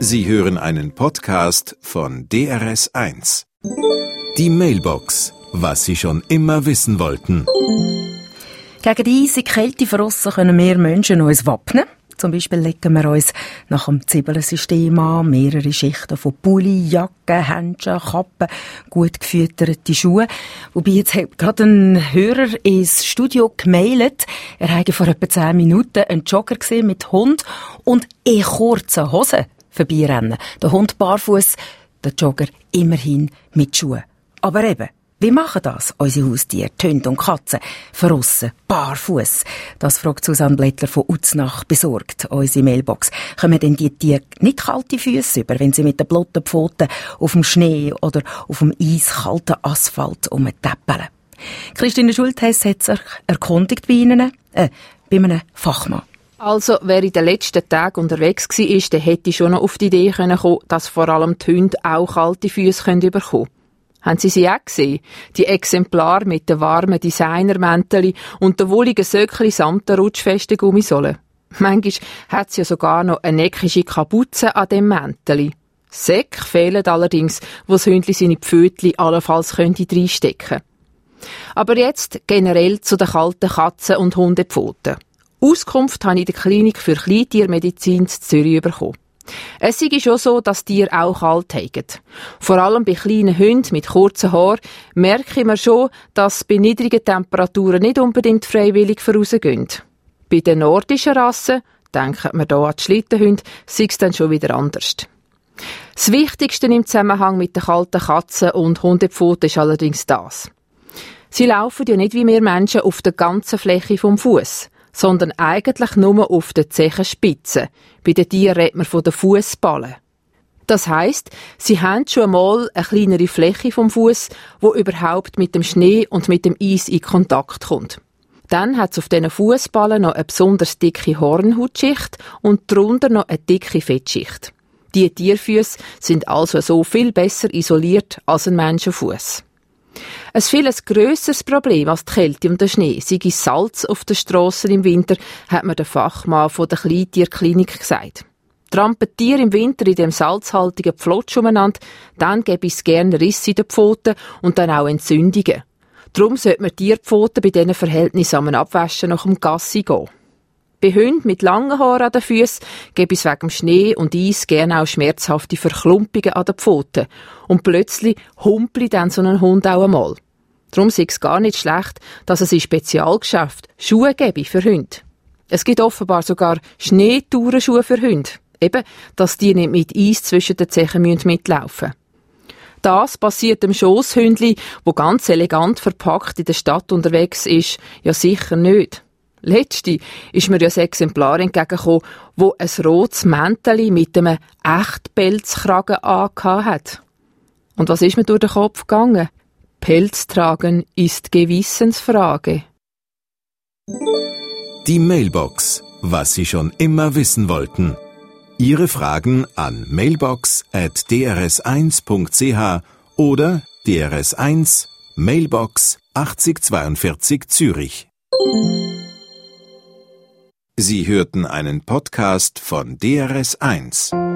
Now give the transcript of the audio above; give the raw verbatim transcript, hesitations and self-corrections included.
Sie hören einen Podcast von D R S eins. Die Mailbox, was Sie schon immer wissen wollten. Gegen die eisige Kälte von aussen können wir Menschen uns wappnen. Zum Beispiel legen wir uns nach dem Zibbelensystem an, mehrere Schichten von Pulli, Jacken, Händchen, Kappen, gut gefütterte Schuhe. Wobei jetzt hat gerade ein Hörer ins Studio gemailt, er habe vor etwa zehn Minuten einen Jogger gesehen mit Hund und in kurzen Hosen vorbeirennen. Der Hund barfuß, der Jogger immerhin mit Schuhen. Aber eben, wie machen das unsere Haustiere, die Hunde und Katzen, verrissen, barfuß? Das fragt Susanne Blättler von Uznach besorgt, unsere Mailbox. Kommen denn die Tiere nicht kalte Füße über, wenn sie mit den blotten Pfoten auf dem Schnee oder auf dem eiskalten Asphalt rumtäppeln? Christine Schultheiss hat sich erkundigt bei Ihnen, äh, bei einem Fachmann. Also, wer in den letzten Tagen unterwegs war, der hätte schon noch auf die Idee kommen können, dass vor allem die Hunde auch kalte Füße bekommen können. Haben Sie sie auch gesehen? Die Exemplare mit den warmen Designermänteln und den wohligen Söckli samt der rutschfesten Gummisohle. Manchmal hat sie ja sogar noch eine neckische Kapuze an dem Mäntelli. Säcke fehlen allerdings, wo das Hündli seine Pfötchen allenfalls könnte reinstecken. Aber jetzt generell zu den kalten Katzen- und Hundepfoten. Auskunft habe ich in der Klinik für Kleintiermedizin in Zürich bekommen. Es ist schon so, dass Tiere auch kalt haben. Vor allem bei kleinen Hunden mit kurzen Haaren merke ich mir schon, dass bei niedrigen Temperaturen nicht unbedingt freiwillig vorausgehen. Bei den nordischen Rassen, denken wir hier an die Schlittenhunde, sei es dann schon wieder anders. Das Wichtigste im Zusammenhang mit den kalten Katzen- und Hundepfoten ist allerdings das. Sie laufen ja nicht wie wir Menschen auf der ganzen Fläche vom Fuß, sondern eigentlich nur auf den Zehenspitzen. Bei den Tieren redet man von den Fußballen. Das heisst, sie haben schon einmal eine kleinere Fläche vom Fuß, wo überhaupt mit dem Schnee und mit dem Eis in Kontakt kommt. Dann hat es auf diesen Fußballen noch eine besonders dicke Hornhautschicht und darunter noch eine dicke Fettschicht. Die Tierfüße sind also so viel besser isoliert als ein Menschenfuß. Ein viel grösseres Problem als die Kälte und der Schnee sei Salz auf den Strassen im Winter, hat mir der Fachmann von der Kleintierklinik gesagt. Trampen Tiere im Winter in dem salzhaltigen Pflotsch umeinander, dann gäbe es gerne Risse in den Pfoten und dann auch Entzündungen. Darum sollte man Tierpfoten bei diesen Verhältnissen abwaschen nach dem Gassi gehen. Bei Hunden mit langen Haaren an den Füßen gäbe es wegen Schnee und Eis gerne auch schmerzhafte Verklumpungen an den Pfoten. Und plötzlich humpelt dann so ein Hund auch einmal. Darum ist es gar nicht schlecht, dass es in Spezialgeschäften Schuhe gäbe für Hunde. Es gibt offenbar sogar Schneetourenschuhe für Hunde. Eben, dass die nicht mit Eis zwischen den Zehen mitlaufen müssen. Das passiert dem Schosshündli, wo ganz elegant verpackt in der Stadt unterwegs ist, ja sicher nicht. Letzte ist mir ja ein Exemplar entgegengekommen, wo ein rotes Mäntelchen mit einem Echtpelzkragen angehabt hat. Und was ist mir durch den Kopf gegangen? Pelz tragen ist Gewissensfrage. Die Mailbox, was Sie schon immer wissen wollten. Ihre Fragen an mailbox at d r s eins punkt c h oder D R S eins Mailbox achtzig zweiundvierzig Zürich. Sie hörten einen Podcast von D R S eins.